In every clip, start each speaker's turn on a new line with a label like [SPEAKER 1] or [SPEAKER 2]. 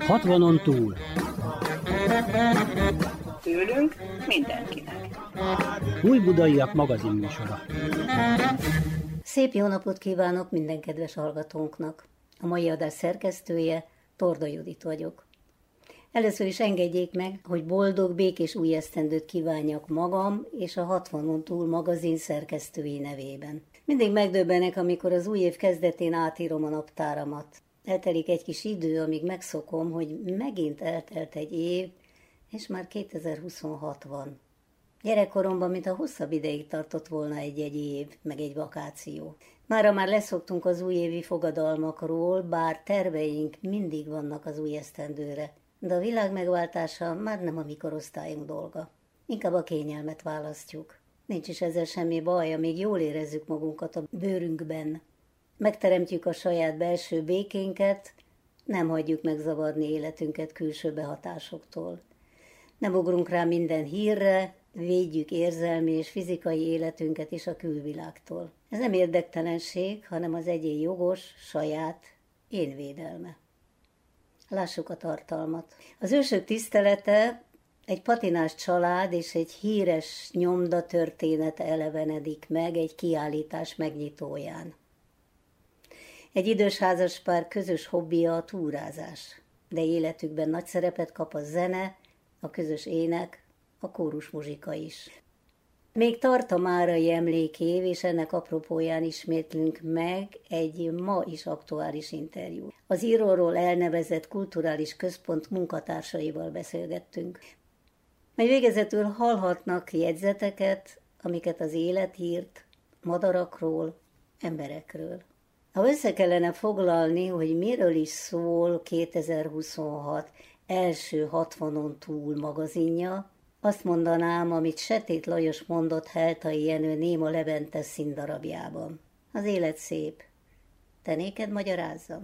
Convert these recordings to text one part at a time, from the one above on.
[SPEAKER 1] 60-on túl.
[SPEAKER 2] Tőlünk mindenkinek.
[SPEAKER 1] Újbudaiak magazin műsora.
[SPEAKER 3] Szép jó napot kívánok minden kedves hallgatónknak. A mai adás szerkesztője Torda Judit vagyok. Először is engedjék meg, hogy boldog, békés új esztendőt kívánjak magam és a 60-on túl magazin szerkesztői nevében. Mindig megdöbbenek, amikor az új év kezdetén átírom a naptáramat. Eltelik egy kis idő, amíg megszokom, hogy megint eltelt egy év, és már 2026 van. Gyerekkoromban, mintha hosszabb ideig tartott volna egy-egy év, meg egy vakáció. Mára már leszoktunk az újévi fogadalmakról, bár terveink mindig vannak az új esztendőre, de a világ megváltása már nem a mi korosztályunk dolga. Inkább a kényelmet választjuk. Nincs is ezzel semmi baj, amíg jól érezzük magunkat a bőrünkben. Megteremtjük a saját belső békénket, nem hagyjuk megzavarni életünket külső behatásoktól. Nem ugrunk rá minden hírre, védjük érzelmi és fizikai életünket is a külvilágtól. Ez nem érdektelenség, hanem az egyén jogos, saját énvédelme. Lássuk a tartalmat. Az ősök tisztelete, egy patinás család és egy híres nyomda története elevenedik meg egy kiállítás megnyitóján. Egy idős házaspár közös hobbija a túrázás, de életükben nagy szerepet kap a zene, a közös ének, a kórusmuzsika is. Még tart a márai emlékév, és ennek apropóján ismétlünk meg egy ma is aktuális interjú. Az íróról elnevezett kulturális központ munkatársaival beszélgettünk. Majd végezetül hallhatnak jegyzeteket, amiket az élet írt madarakról, emberekről. Ha össze kellene foglalni, hogy miről is szól 2026 első 60-on túl magazinja, azt mondanám, amit Setét Lajos mondott Heltai Jenő Néma Levente színdarabjában. Az élet szép. Te néked magyarázzam?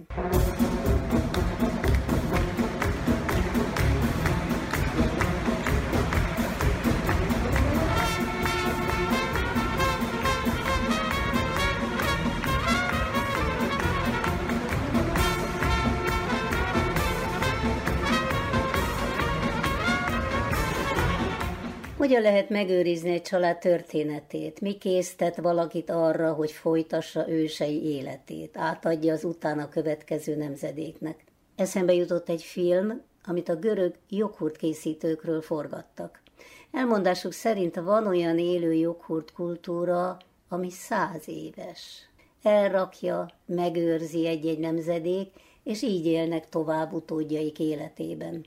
[SPEAKER 3] Hogyan lehet megőrizni egy család történetét? Mi késztet valakit arra, hogy folytassa ősei életét, átadja az utána következő nemzedéknek? Eszembe jutott egy film, amit a görög joghurt készítőkről forgattak. Elmondásuk szerint van olyan élő joghurt kultúra, ami 100 éves. Elrakja, megőrzi egy-egy nemzedék, és így élnek tovább utódjaik életében.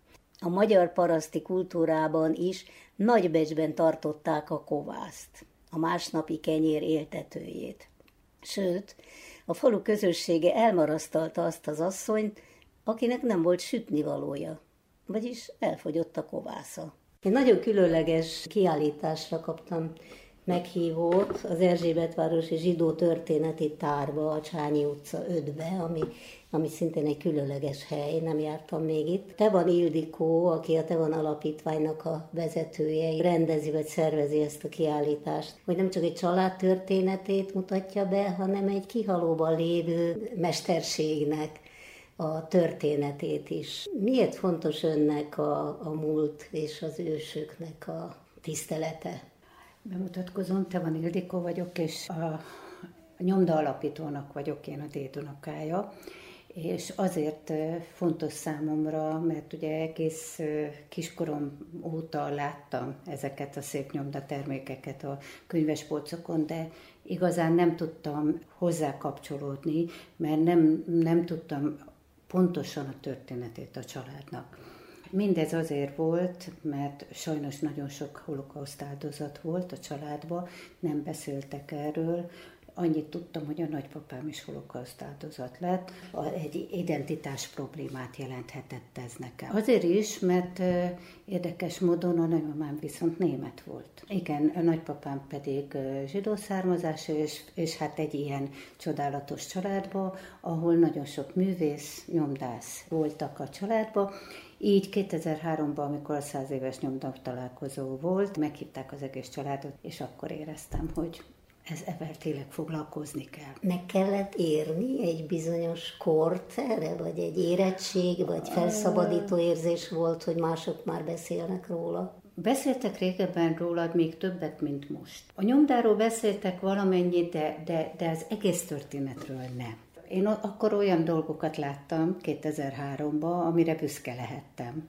[SPEAKER 3] A magyar paraszti kultúrában is nagy becsben tartották a kovászt, a másnapi kenyér éltetőjét. Sőt, a falu közössége elmarasztalta azt az asszonyt, akinek nem volt sütnivalója, vagyis elfogyott a kovásza. Egy nagyon különleges kiállításra kaptam meghívót az Erzsébetvárosi Zsidó Történeti Tárba, a Csányi utca 5-be, ami szintén egy különleges hely, nem jártam még itt. Tevan Ildikó, aki a Tevan Alapítványnak a vezetője, rendezi vagy szervezi ezt a kiállítást, hogy nem csak egy család történetét mutatja be, hanem egy kihalóban lévő mesterségnek a történetét is. Miért fontos önnek a múlt és az ősöknek a tisztelete?
[SPEAKER 4] Bemutatkozom, Tevan Ildikó vagyok, és a nyomda alapítónak vagyok én, a dédunokája, és azért fontos számomra, mert ugye egész kiskorom óta láttam ezeket a szép nyomdatermékeket a könyvespolcokon, de igazán nem tudtam hozzá kapcsolódni, mert nem tudtam pontosan a történetét a családnak. Mindez azért volt, mert sajnos nagyon sok holokauszt áldozat volt a családban, nem beszéltek erről. Annyit tudtam, hogy a nagypapám is holokauszt áldozat lett. Egy identitás problémát jelenthetett ez nekem. Azért is, mert érdekes módon a nagymamám viszont német volt. Igen, a nagypapám pedig zsidó származású, és hát egy ilyen csodálatos családban, ahol nagyon sok művész, nyomdász voltak a családban. Így 2003-ban, amikor a 100 éves nyomda találkozó volt, meghívták az egész családot, és akkor éreztem, hogy ezzel tényleg foglalkozni kell.
[SPEAKER 3] Meg kellett érni egy bizonyos kort erre, vagy egy érettség, vagy felszabadító érzés volt, hogy mások már beszélnek róla?
[SPEAKER 4] Beszéltek régebben rólad még többet, mint most. A nyomdáról beszéltek valamennyit, de az egész történetről nem. Én akkor olyan dolgokat láttam 2003-ban, amire büszke lehettem.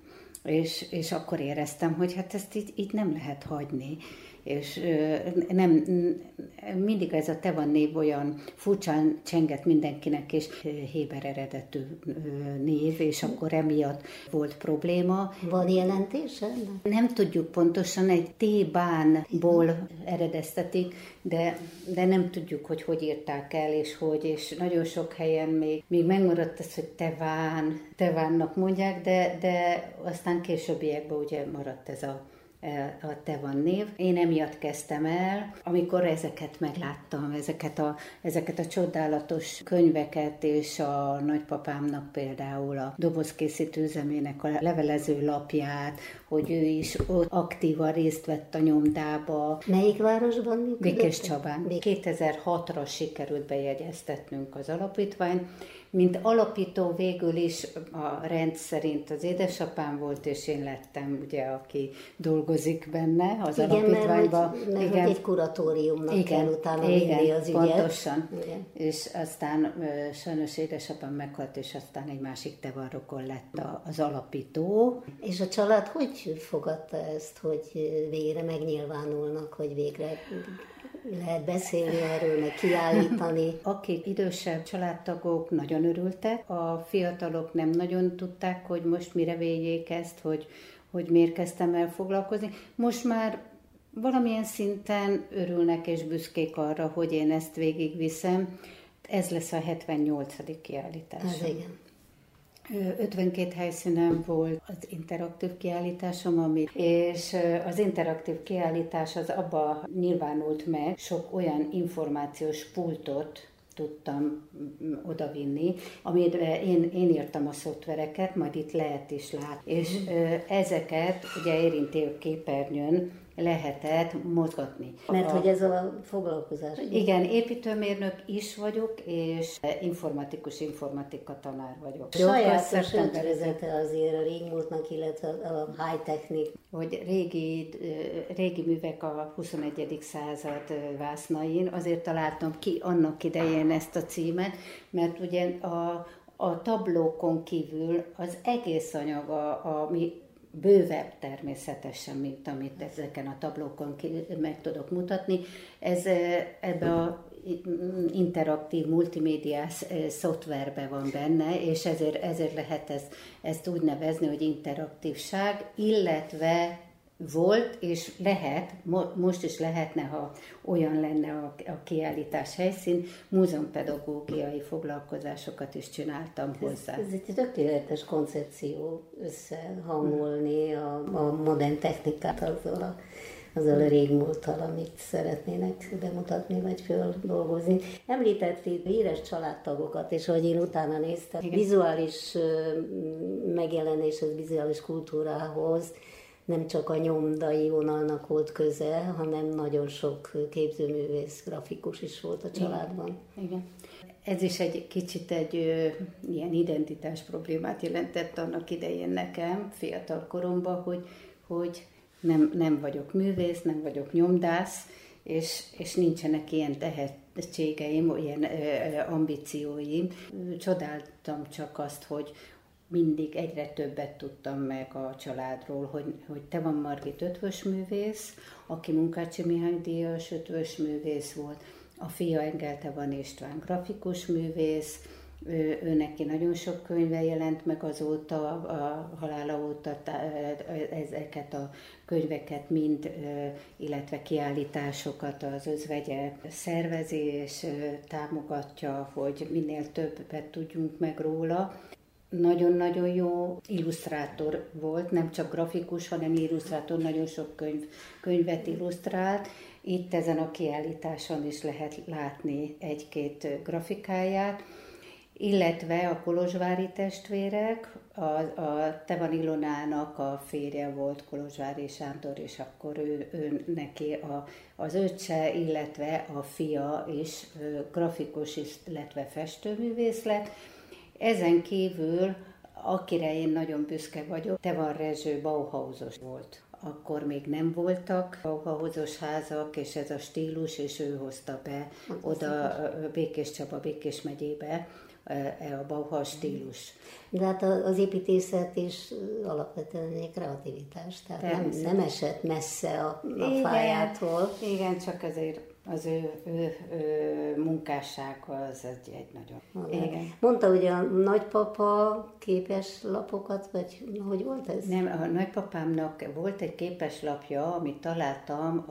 [SPEAKER 4] És akkor éreztem, hogy hát ezt így nem lehet hagyni. És nem, mindig ez a Te van név olyan furcsán csengett mindenkinek, és héber eredetű név, és akkor emiatt volt probléma.
[SPEAKER 3] Van jelentése?
[SPEAKER 4] Nem tudjuk pontosan, egy T-bán-ból eredeztetik, de nem tudjuk, hogy írták el, és nagyon sok helyen még megmaradt ez, hogy Tevánnak mondják, de aztán későbbiekben ugye maradt ez a Te van név. Én emiatt kezdtem el, amikor ezeket megláttam, ezeket a csodálatos könyveket, és a nagypapámnak például a dobozkészítő üzemének a levelező lapját, hogy ő is ott aktívan részt vett a nyomdába.
[SPEAKER 3] Melyik városban működött?
[SPEAKER 4] Békéscsabán. 2006-ra sikerült bejegyeztetnünk az alapítványt. Mint alapító végül is a rend szerint az édesapám volt, és én lettem, ugye, aki dolgozik benne az alapítványban.
[SPEAKER 3] Mert hogy egy kuratóriumnak kell utána vinni az ügyet.
[SPEAKER 4] Pontosan. Igen. És aztán sajnos édesapám meghalt, és aztán egy másik tevarrokon lett az alapító.
[SPEAKER 3] És a család hogy fogadta ezt, hogy végre megnyilvánulnak, hogy végre lehet beszélni erről, meg kiállítani?
[SPEAKER 4] Akik idősebb családtagok nagyon örültek, a fiatalok nem nagyon tudták, hogy most mire védjék ezt, hogy miért kezdtem el foglalkozni. Most már valamilyen szinten örülnek és büszkék arra, hogy én ezt végigviszem. Ez lesz a 78. kiállítás.
[SPEAKER 3] Ez igen.
[SPEAKER 4] 52 helyszínen volt az interaktív kiállításom, és az interaktív kiállítás az abba nyilvánult meg, sok olyan információs pultot tudtam odavinni, amire én írtam a szoftvereket, majd itt lehet is látni. És ezeket ugye érintő képernyőn lehetett mozgatni.
[SPEAKER 3] Mert hogy ez a foglalkozás.
[SPEAKER 4] Igen, építőmérnök is vagyok, és informatika tanár vagyok.
[SPEAKER 3] Sajátos ötvezete azért a régmúltnak, illetve a high-technik.
[SPEAKER 4] Hogy régi művek a 21. század vásznain, azért találtam ki annak idején ezt a címet, mert ugye a tablókon kívül az egész anyag, ami bővebb természetesen, mint amit ezeken a tablókon meg tudok mutatni. Ez ebbe a interaktív multimédiás szoftverben van benne, és ezért lehet ezt úgy nevezni, hogy interaktívság, illetve volt, és lehet, most is lehetne, ha olyan lenne a kiállítás helyszín, múzeumpedagógiai foglalkozásokat is csináltam hozzá.
[SPEAKER 3] Ez egy tökéletes koncepció összehangolni a modern technikát azzal a régmúlttal, amit szeretnének bemutatni, vagy földolgozni. Említett itt híres családtagokat, és ahogy én utána néztem, vizuális megjelenéshez, vizuális kultúrához nem csak a nyomdai vonalnak volt köze, hanem nagyon sok képzőművész, grafikus is volt a családban.
[SPEAKER 4] Igen. Ez is egy kicsit egy ilyen identitás problémát jelentett annak idején nekem, fiatal koromban, hogy nem vagyok művész, nem vagyok nyomdász, és nincsenek ilyen tehetségeim, ilyen ambícióim. Csodáltam csak azt, hogy mindig egyre többet tudtam meg a családról, hogy Te van Margit ötvösművész, aki Munkácsi Mihály díjas ötvösművész volt, a fia Engelte van István grafikus művész, ő neki nagyon sok könyve jelent meg azóta, a halála óta ezeket a könyveket mind, illetve kiállításokat az özvegye szervezi és támogatja, hogy minél többet tudjunk meg róla. Nagyon-nagyon jó illusztrátor volt, nem csak grafikus, hanem illusztrátor, nagyon sok könyvet illusztrált. Itt ezen a kiállításon is lehet látni egy-két grafikáját, illetve a kolozsvári testvérek, a Tevan Ilonának a férje volt Kolozsvári Sándor, és akkor ő neki az öccse, illetve a fia is grafikus, illetve festőművész lett. Ezen kívül, akire én nagyon büszke vagyok, Tevan Rezső Bauhausos volt. Akkor még nem voltak Bauhausos házak, és ez a stílus, és ő hozta be oda Békés Csaba, Békés megyébe a Bauhaus stílus.
[SPEAKER 3] De hát az építészet is alapvetően egy kreativitás, tehát nem esett messze a fájától.
[SPEAKER 4] Igen, csak azért az ő munkásság az egy nagyon... Igen.
[SPEAKER 3] Mondta, hogy a nagypapa képes lapokat, vagy hogy volt ez?
[SPEAKER 4] Nem, a nagypapámnak volt egy képeslapja, amit találtam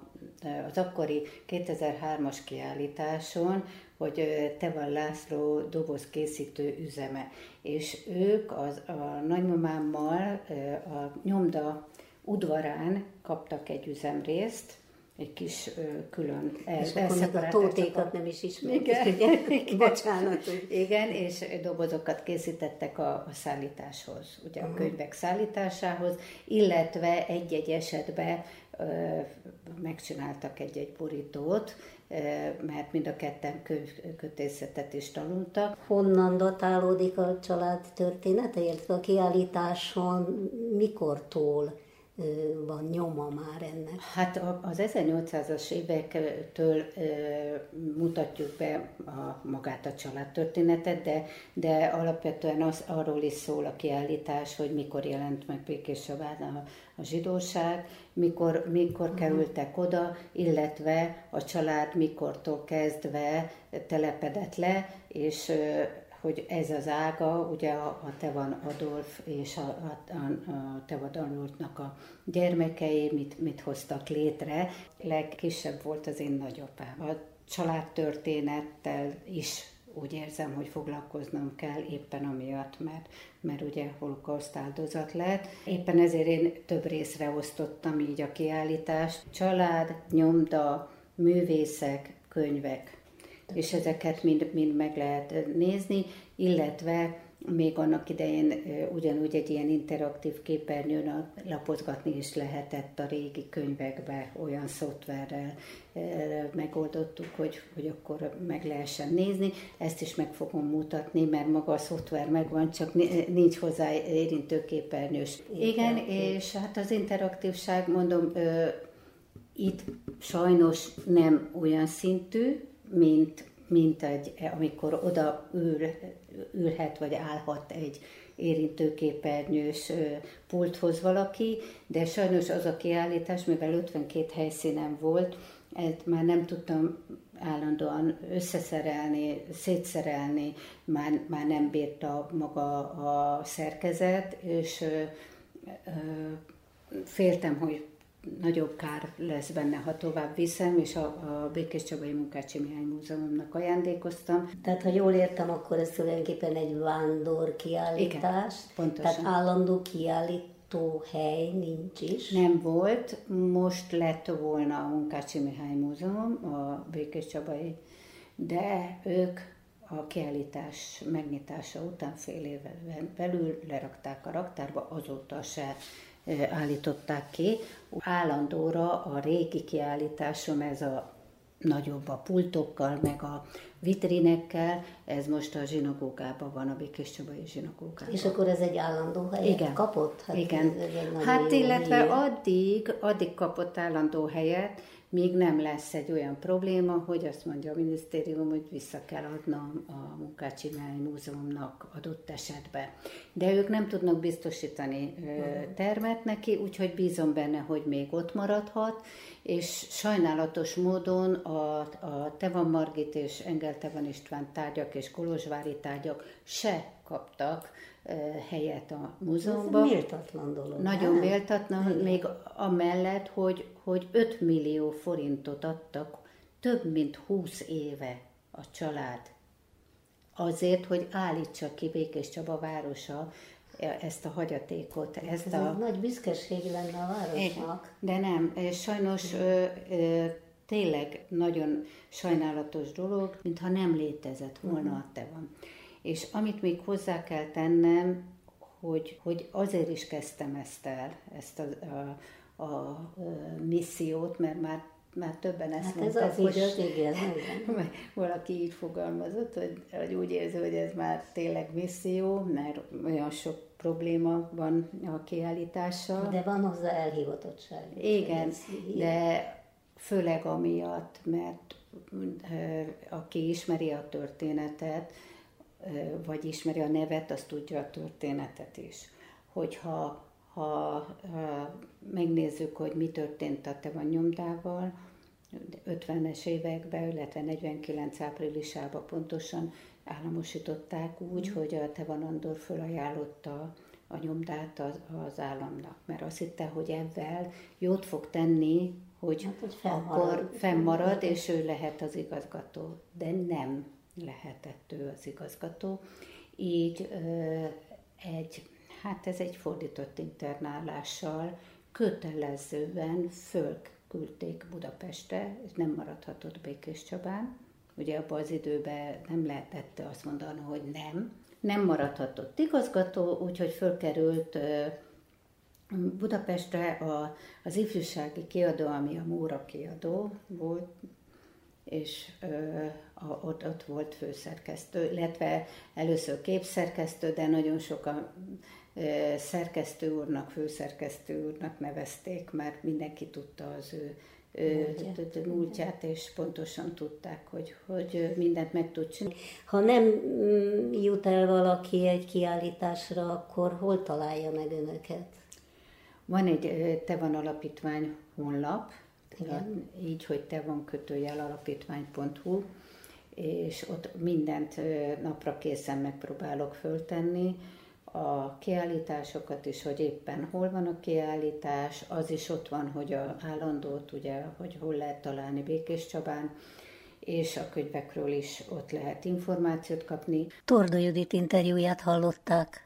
[SPEAKER 4] az akkori 2003-as kiállításon, hogy Tevan László dobozkészítő üzeme. És ők a nagymamámmal a nyomda udvarán kaptak egy üzemrészt, egy kis külön
[SPEAKER 3] és akkor a tótékat nem is ismerjük.
[SPEAKER 4] Igen.
[SPEAKER 3] Bocsánat.
[SPEAKER 4] Igen, és dobozokat készítettek a szállításhoz, ugye a könyvek szállításához, illetve egy-egy esetben megcsináltak egy-egy borítót, mert mind a ketten kötészetet is tanultak.
[SPEAKER 3] Honnan datálódik a család története, illetve a kiállításon mikortól van nyoma már ennek?
[SPEAKER 4] Hát az 1800-as évektől mutatjuk be magát a családtörténetet, de alapvetően arról is szól a kiállítás, hogy mikor jelent meg Békés Csabán a zsidóság, mikor kerültek oda, illetve a család mikortól kezdve telepedett le, és hogy ez az ága, ugye a Tevan Adolf és a Tevan Adolfnak a gyermekei mit hoztak létre. Legkisebb volt az én nagyapám. A családtörténettel is úgy érzem, hogy foglalkoznom kell éppen amiatt, mert ugye holokauszt áldozat lett. Éppen ezért én több részre osztottam így a kiállítást. Család, nyomda, művészek, könyvek. És ezeket mind meg lehet nézni, illetve még annak idején ugyanúgy egy ilyen interaktív képernyőn lapozgatni is lehetett a régi könyvekbe, olyan szoftverrel megoldottuk, hogy akkor meg lehessen nézni. Ezt is meg fogom mutatni, mert maga a szoftver megvan, csak nincs hozzá érintőképernyős. Igen, és hát az interaktívság, mondom, itt sajnos nem olyan szintű, mint amikor oda ülhet vagy állhat egy érintőképernyős pulthoz valaki, de sajnos az a kiállítás, mivel 52 helyszínen volt, már nem tudtam állandóan összeszerelni, szétszerelni, már nem bírta maga a szerkezet, és féltem, hogy nagyobb kár lesz benne, ha tovább viszem, és a Békés Csabai Munkácsi Mihály Múzeumnak ajándékoztam.
[SPEAKER 3] Tehát, ha jól értem, akkor ez tulajdonképpen egy vándor kiállítás.
[SPEAKER 4] Igen, pontosan.
[SPEAKER 3] Tehát állandó kiállító hely nincs is.
[SPEAKER 4] Nem volt, most lett volna a Munkácsi Mihály Múzeum, a Békés Csabai, de ők a kiállítás megnyitása után fél évvel belül lerakták a raktárba, azóta se állították ki. Állandóra a régi kiállításom, ez a nagyobb a pultokkal, meg a vitrinekkel, ez most a zsinagógában van, a Békés Csabai zsinagógában.
[SPEAKER 3] És akkor ez egy állandó helyet kapott?
[SPEAKER 4] Hát igen. Hát illetve addig kapott állandó helyet, míg nem lesz egy olyan probléma, hogy azt mondja a minisztérium, hogy vissza kell adnom a Munkácsi Mihály Múzeumnak adott esetben. De ők nem tudnak biztosítani termet neki, úgyhogy bízom benne, hogy még ott maradhat, és sajnálatos módon a Tevan Margit és Engel Tevan István tárgyak és kolozsvári tárgyak se kaptak helyet a múzeumban.
[SPEAKER 3] Ez méltatlan dolog.
[SPEAKER 4] Nagyon méltatlan, még amellett, hogy 5 millió forintot adtak több mint 20 éve a család azért, hogy állítsa ki Békés Csaba városa ezt a hagyatékot. Ez
[SPEAKER 3] nagy büszkeség lenne a városnak.
[SPEAKER 4] De nem, sajnos tényleg nagyon sajnálatos dolog, mintha nem létezett volna a Tevan. És amit még hozzá kell tennem, hogy azért is kezdtem ezt a missziót, mert már többen ezt mondták,
[SPEAKER 3] ez az igaz, igen.
[SPEAKER 4] Valaki így fogalmazott, hogy úgy érzi, hogy ez már tényleg misszió, mert olyan sok probléma van a kiállítással.
[SPEAKER 3] De van hozzá elhivatottság.
[SPEAKER 4] Igen, de főleg amiatt, mert aki ismeri a történetet, vagy ismeri a nevet, az tudja a történetet is. Hogyha megnézzük, hogy mi történt a Tevan nyomdával, 50-es években, illetve 49 áprilisában pontosan államosították úgy, hogy a Tevan Andor fölajánlotta a nyomdát az államnak, mert azt hitte, hogy ebben jót fog tenni, hogy akkor fennmarad, és ő lehet az igazgató. De nem lehetett ő az igazgató. Így ez egy fordított internálással kötelezően fölküldték Budapestre, és nem maradhatott Békéscsabán. Ugye abban az időben nem lehetett azt mondani, hogy nem maradhatott igazgató, úgyhogy fölkerült Budapestre az ifjúsági kiadó, ami a Móra kiadó volt, és ott volt főszerkesztő, illetve először képszerkesztő, de nagyon sokan szerkesztő úrnak, főszerkesztő úrnak nevezték, mert mindenki tudta az ő múltját, és pontosan tudták, hogy mindent meg tud csinálni.
[SPEAKER 3] Ha nem jut el valaki egy kiállításra, akkor hol találja meg önöket?
[SPEAKER 4] Van egy Tevan Alapítvány honlap,
[SPEAKER 3] Igen.
[SPEAKER 4] így, hogy tevan-alapítvány.hu, és ott mindent napra készen megpróbálok föltenni, a kiállításokat is, hogy éppen hol van a kiállítás, az is ott van, hogy a állandót, ugye, hogy hol lehet találni Békéscsabán, és a könyvekről is ott lehet információt kapni.
[SPEAKER 3] Torda Judit interjúját hallották.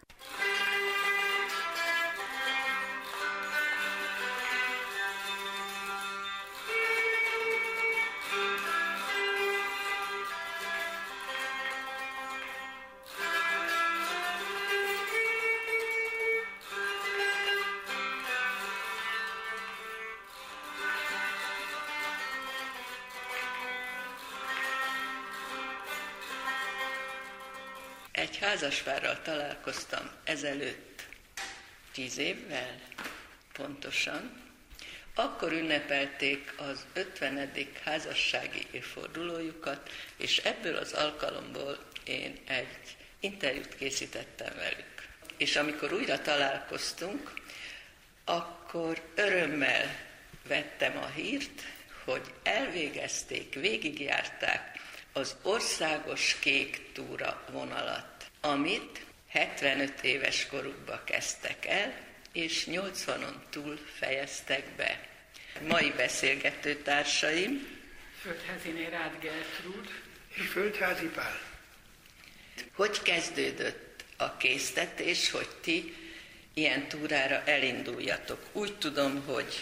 [SPEAKER 2] Egy házaspárral találkoztam ezelőtt 10 évvel, pontosan. Akkor ünnepelték az 50. házassági évfordulójukat, és ebből az alkalomból én egy interjút készítettem velük. És amikor újra találkoztunk, akkor örömmel vettem a hírt, hogy elvégezték, végigjárták az országos kék túra vonalat, amit 75 éves korukba kezdtek el, és 80-on túl fejeztek be. Mai beszélgető társaim:
[SPEAKER 5] Földháziné Rád Gertrúd
[SPEAKER 6] és Földházi Pál.
[SPEAKER 2] Hogy kezdődött a késztetés, hogy ti ilyen túrára elinduljatok? Úgy tudom, hogy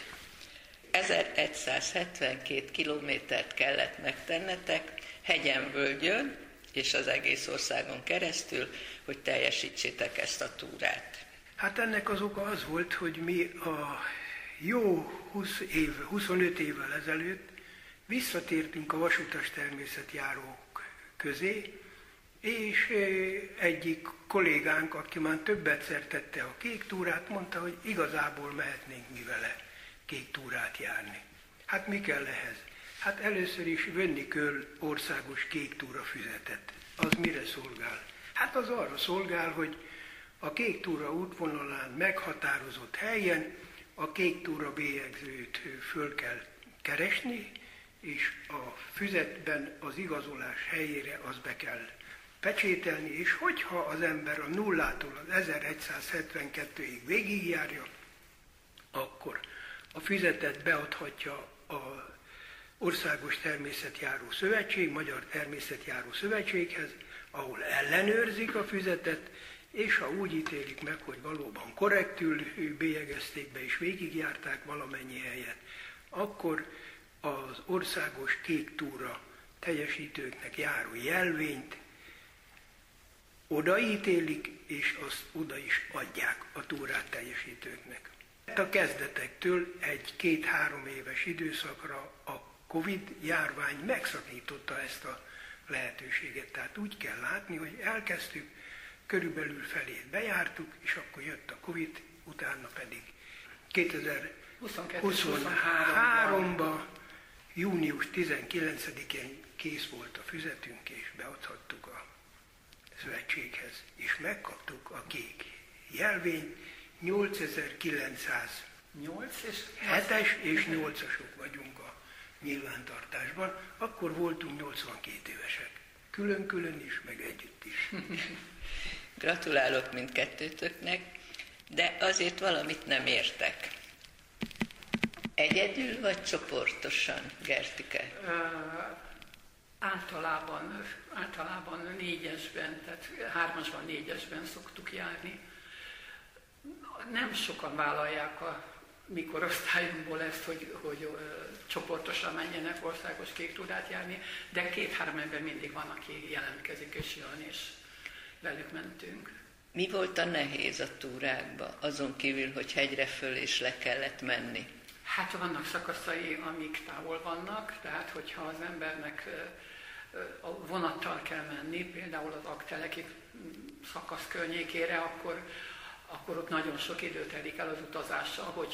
[SPEAKER 2] 1172 kilométert kellett megtennetek, hegyen-völgyön és az egész országon keresztül, hogy teljesítsétek ezt a túrát.
[SPEAKER 6] Hát ennek az oka az volt, hogy mi a jó 25 évvel ezelőtt visszatértünk a vasutas természetjárók közé, és egyik kollégánk, aki már többetszer tette a kék túrát, mondta, hogy igazából mehetnénk mi vele kék túrát járni. Hát mi kell ehhez? Hát először is venni kell országos kék túra füzetet. Az mire szolgál? Hát az arra szolgál, hogy a kék túra útvonalán meghatározott helyen a kék túra bélyegzőt föl kell keresni, és a füzetben az igazolás helyére az be kell pecsételni, és hogyha az ember a nullától az 1172-ig végigjárja, akkor a füzetet beadhatja a Országos Természetjáró Szövetség, Magyar Természetjáró Szövetséghez, ahol ellenőrzik a füzetet, és ha úgy ítélik meg, hogy valóban korrektül bélyegezték be és végigjárták valamennyi helyet, akkor az országos kék túra teljesítőknek járó jelvényt odaítélik, és azt oda is adják a túrát teljesítőknek. A kezdetektől egy 2-3 éves időszakra a Covid-járvány megszakította ezt a lehetőséget. Tehát úgy kell látni, hogy elkezdtük, körülbelül felét bejártuk, és akkor jött a Covid, utána pedig 2023-ban, június 19-én kész volt a füzetünk, és beadhattuk a szövetséghez, és megkaptuk a kék jelvényt. 8907-es és 8-asok vagyunk a nyilvántartásban, akkor voltunk 82 évesek. Külön-külön is, meg együtt is.
[SPEAKER 2] Gratulálok mindkettőtöknek, de azért valamit nem értek. Egyedül vagy csoportosan, Gertike?
[SPEAKER 5] Általában 4-esben, tehát 3-asban, 4-esben szoktuk járni. Nem sokan vállalják a mi korosztályunkból ezt, hogy csoportosan menjenek országos kéktúrát járni, de 2-3 ember mindig van, aki jelentkezik és jön, és velük mentünk.
[SPEAKER 2] Mi volt a nehéz a túrákba, azon kívül, hogy hegyre föl és le kellett menni?
[SPEAKER 5] Hát vannak szakaszai, amik távol vannak, tehát hogyha az embernek a vonattal kell menni, például az Akteleki szakasz környékére, akkor ott nagyon sok idő telik el az utazással,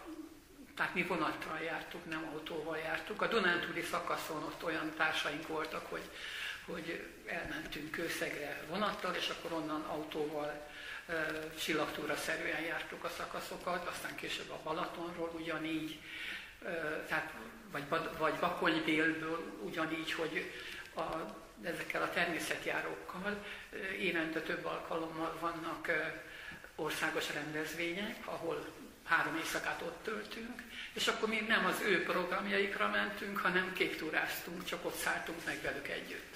[SPEAKER 5] tehát mi vonattal jártuk, nem autóval jártuk. A Dunántúli szakaszon ott olyan társaink voltak, hogy elmentünk Kőszegre vonattal, és akkor onnan autóval csillagtúra-szerűen jártuk a szakaszokat, aztán később a Balatonról ugyanígy, tehát, vagy Bakonybélből ugyanígy, hogy ezekkel a természetjárókkal évente több alkalommal vannak országos rendezvények, ahol 3 éjszakát ott töltünk, és akkor mi nem az ő programjaikra mentünk, hanem kéktúráztunk, csak ott szálltunk meg velük együtt.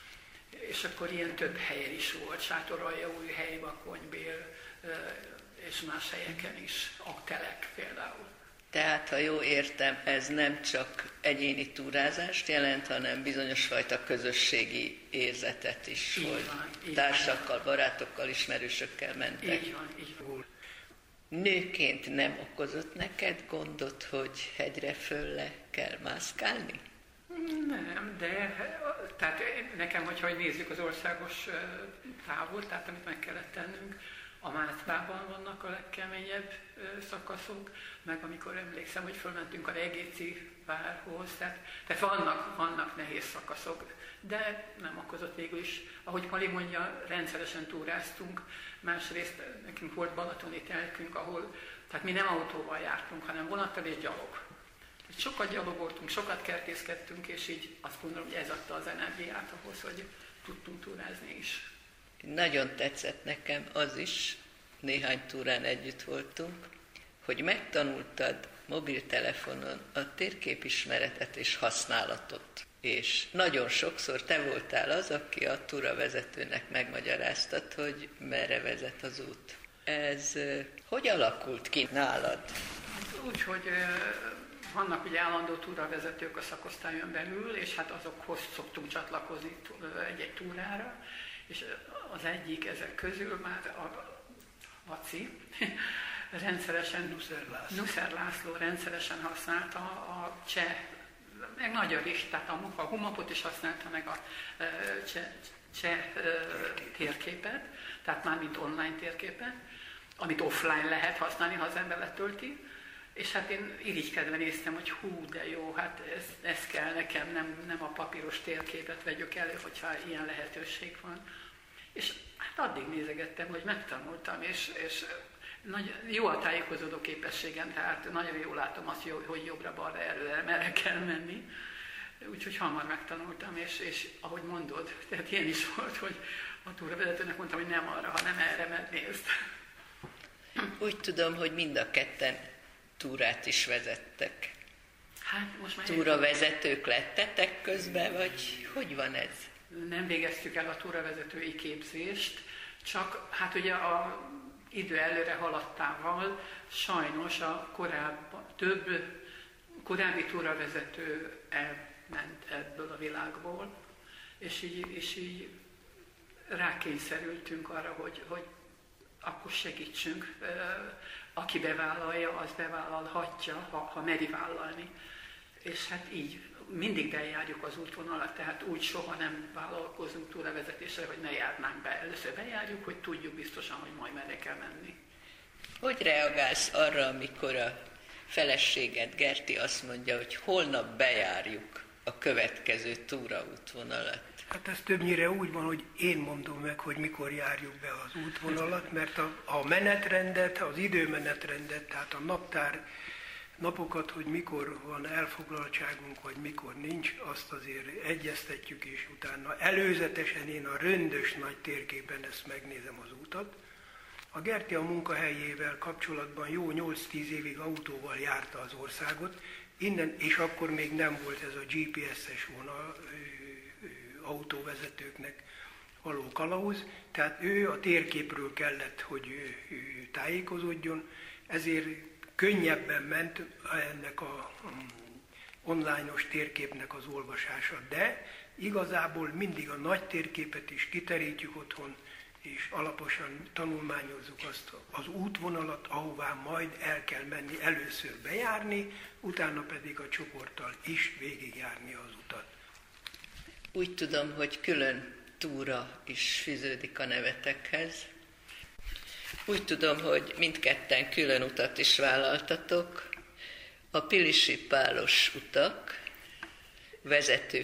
[SPEAKER 5] És akkor ilyen több helyen is volt, Sátoraljaújhely, Bakonybél, és más helyeken is, Aktelek például.
[SPEAKER 2] Tehát, ha jól értem, ez nem csak egyéni túrázást jelent, hanem bizonyos fajta közösségi érzetet is,
[SPEAKER 5] így
[SPEAKER 2] hogy
[SPEAKER 5] van,
[SPEAKER 2] társakkal, barátokkal, ismerősökkel mentek.
[SPEAKER 5] Így van.
[SPEAKER 2] Nőként nem okozott neked gondot, hogy hegyre fölle kell mászkálni?
[SPEAKER 5] Nem, de tehát nekem, hogyha nézzük az országos távot, tehát amit meg kellett tennünk, a Mászlában vannak a legkeményebb szakaszok, meg amikor emlékszem, hogy fölmentünk a Regéci várhoz, tehát vannak nehéz szakaszok, de nem okozott végül is. Ahogy Pali mondja, rendszeresen túráztunk, másrészt nekünk volt balatoni telkünk, tehát mi nem autóval jártunk, hanem vonattal és gyalog. Sokat gyalogoltunk, sokat kertészkedtünk, és így azt gondolom, hogy ez adta az energiát ahhoz, hogy tudtunk túrázni is.
[SPEAKER 2] Nagyon tetszett nekem az is, néhány túrán együtt voltunk, hogy megtanultad mobiltelefonon a térképismeretet és használatot. És nagyon sokszor te voltál az, aki a túravezetőnek megmagyaráztad, hogy merre vezet az út. Ez hogy alakult ki nálad?
[SPEAKER 5] Úgyhogy vannak ugye állandó túravezetők a szakosztályon belül, és hát azokhoz szoktunk csatlakozni egy-egy túrára, és az egyik ezek közül már a Laci rendszeresen, Nuszer László rendszeresen használta a cseh, meg magyar is, tehát a Humapot is használta, meg a cseh térképet, tehát már mint online térképet, amit offline lehet használni, ha az ember letölti. És hát én irigykedve néztem, hogy hú, de jó, hát ez kell nekem, nem a papíros térképet vegyük elő, hogyha ilyen lehetőség van. És hát addig nézegettem, hogy megtanultam, és jó a tájékozódó képességem, tehát nagyon jól látom azt, hogy jobbra-balra, erre merre kell menni. Úgyhogy hamar megtanultam, és ahogy mondod, tehát ilyen is volt, hogy a túravezetőnek mondtam, hogy nem arra, hanem erre, mert nézd.
[SPEAKER 2] Úgy tudom, hogy mind a ketten túrát is vezettek.
[SPEAKER 5] Hát most már
[SPEAKER 2] túravezetők lettetek közben, vagy hogy van ez?
[SPEAKER 5] Nem végeztük el a túravezetői képzést, csak hát ugye a idő előre haladtával sajnos a több korábbi túravezető elment ebből a világból, és így rákényszerültünk arra, hogy akkor segítsünk. Aki bevállalja, az bevállalhatja, ha meri vállalni. És hát így mindig bejárjuk az útvonalat, tehát úgy soha nem vállalkozunk túravezetésre, hogy ne járnánk be. Először bejárjuk, hogy tudjuk biztosan, hogy majd merre kell menni.
[SPEAKER 2] Hogy reagálsz arra, amikor a feleséged, Gerti azt mondja, hogy holnap bejárjuk a következő túraútvonalat?
[SPEAKER 6] Hát ez többnyire úgy van, hogy én mondom meg, hogy mikor járjuk be az útvonalat, mert a menetrendet, az időmenetrendet, tehát a napokat, hogy mikor van elfoglaltságunk, vagy mikor nincs, azt azért egyeztetjük, és utána előzetesen én a röndös nagy térképen ezt megnézem az utat. A Gerti a munkahelyével kapcsolatban jó 8-10 évig autóval járta az országot, innen, és akkor még nem volt ez a GPS-es vonal autóvezetőknek való kalauz, tehát ő a térképről kellett, hogy ő tájékozódjon, ezért könnyebben ment ennek a online-os térképnek az olvasása, de igazából mindig a nagy térképet is kiterítjük otthon, és alaposan tanulmányozzuk azt az útvonalat, ahová majd el kell menni, először bejárni, utána pedig a csoporttal is végigjárni az utat.
[SPEAKER 2] Úgy tudom, hogy külön túra is fűződik a nevetekhez. Úgy tudom, hogy mindketten külön utat is vállaltatok. A Pilisi Pálos utak vezető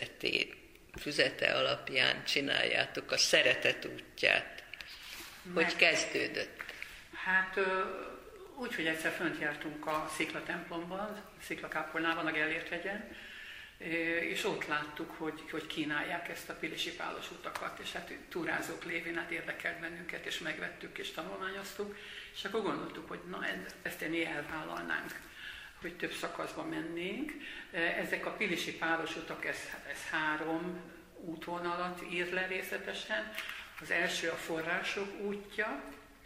[SPEAKER 2] füzete alapján csináljátok a Szeretet útját. Hogy kezdődött?
[SPEAKER 5] Hát úgy, hogy egyszer fönt jártunk a Sziklatemplomban, Sziklakápolnában, a Gellért hegyen, és ott láttuk, hogy kínálják ezt a Pilisi Pálos utakat, és hát túrázók lévén hát érdekelt bennünket, és megvettük, és tanulmányoztuk, és akkor gondoltuk, hogy na, ezt én elvállalnánk, hogy több szakaszba mennénk. Ezek a Pilisi Pálos utak, ez 3 útvonalat ír le részletesen. Az első a Források útja,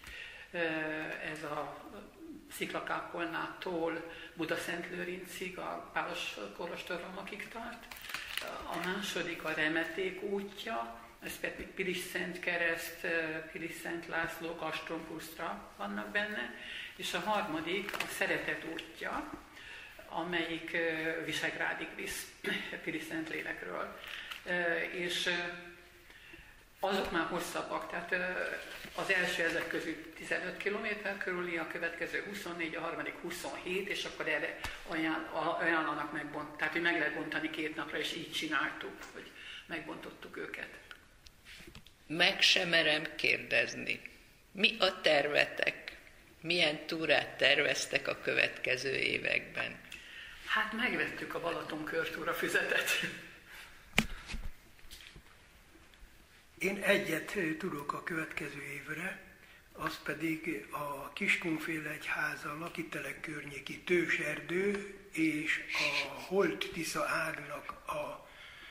[SPEAKER 5] ez a Sziklakápolnától Budaszentlőrincig, a Pálos kolostoromokig tart. A második a Remeték útja, ez pedig Pilis-Szent-Kereszt, Pilis-Szent László, Kastrom-Pusztra vannak benne, és a harmadik a Szeretet útja, amelyik Visegrádig visz Pilis-Szentlélekről. És azok már hosszabbak, tehát az első ezek közül 15 km körüli, a következő 24, a harmadik 27, és akkor erre ajánlanak megbontani, tehát hogy meg lehet bontani 2 napra, és így csináltuk, hogy megbontottuk őket.
[SPEAKER 2] Meg sem merem kérdezni, mi a tervetek? Milyen túrát terveztek a következő években?
[SPEAKER 5] Hát megvettük a Balaton körtúra füzetet.
[SPEAKER 6] Én egyet tudok a következő évre, az pedig a Kiskunfélegyháza, Lakitelek környéki Tőserdő és a Holt-Tisza ágnak a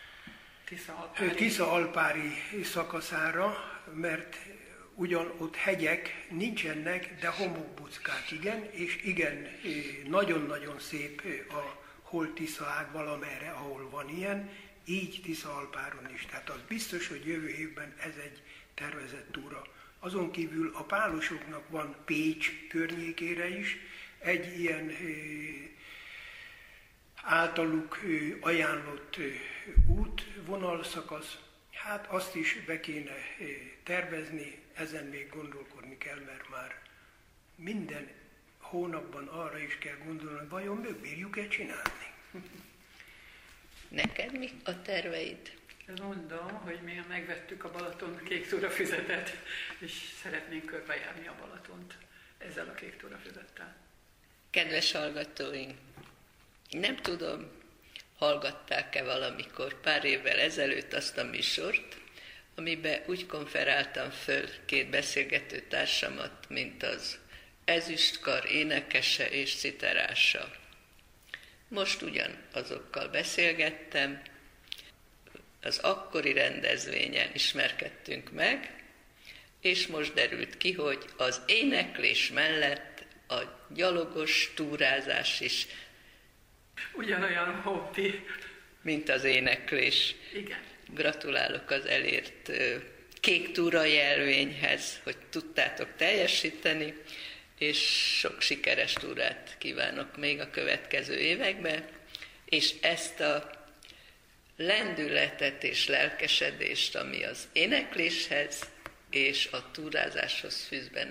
[SPEAKER 6] Tisza-Alpári szakaszára, mert ugyan ott hegyek nincsenek, de homokbuckák igen, és igen, nagyon-nagyon szép a Holt-Tisza ág valamerre, ahol van ilyen, így Tisza-Alpáron is. Tehát az biztos, hogy jövő évben ez egy tervezett túra. Azon kívül a pálosoknak van Pécs környékére is egy ilyen általuk ajánlott útvonalszakasz. Hát azt is be kéne tervezni, ezen még gondolkodni kell, mert már minden hónapban arra is kell gondolni, hogy vajon megbírjuk-e csinálni.
[SPEAKER 2] Neked mi a terveid?
[SPEAKER 5] Mondom, hogy mi megvettük a Balaton kék túrafüzetet, és szeretnénk körbejárni a Balatont ezzel a kék túrafüzettel.
[SPEAKER 2] Kedves hallgatóink, nem tudom, hallgatták-e valamikor pár évvel ezelőtt azt a műsort, amiben úgy konferáltam föl 2 beszélgető társamat, mint az Ezüstkar énekese és citerása. Most ugyanazokkal beszélgettem, az akkori rendezvényen ismerkedtünk meg, és most derült ki, hogy az éneklés mellett a gyalogos túrázás is
[SPEAKER 5] ugyanolyan hobbi,
[SPEAKER 2] mint az éneklés.
[SPEAKER 5] Igen.
[SPEAKER 2] Gratulálok az elért 2 kék túra jelvényhez, hogy tudtátok teljesíteni, és sok sikeres túrát kívánok még a következő években, és ezt a lendületet és lelkesedést, ami az énekléshez és a túrázáshoz fűz benne,